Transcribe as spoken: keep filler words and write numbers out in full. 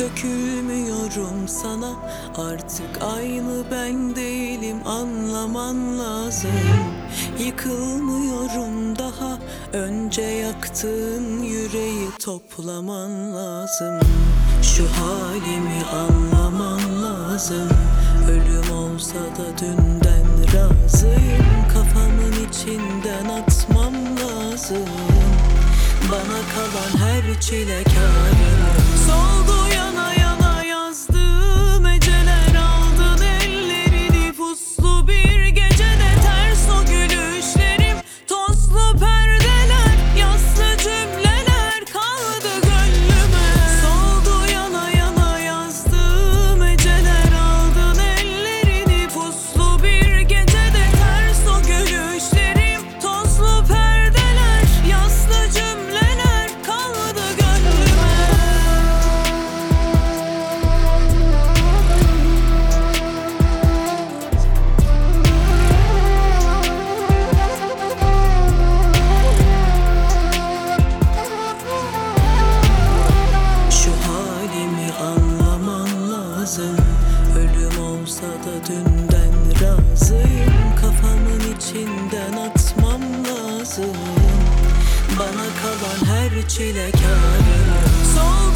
Dökülmüyorum sana, artık aynı ben değilim, anlaman lazım. Yıkılmıyorum daha, önce yaktığın yüreği toplaman lazım. Şu halimi anlaman lazım. Ölüm olsa da dünden razıyım. Kafamın içinden atmam lazım. Bana kalan her çile kârım. Soldu yana yana yazdığım eceler, aldın ellerini puslu bir gecede. Ters o gülüşlerim, tozlu perdeler, yaslı cümleler kaldı gönlüme. Soldu yana yana yazdığım eceler, aldın ellerini puslu bir gecede. Ters o gülüşlerim, tozlu perdeler, yaslı cümleler kaldı gönlüme. Şu halimi anlaman lazım. Ölüm olsa da dünden razıyım. Kafamın içinden atmam lazım. Bana kalan her çile kârım. Sol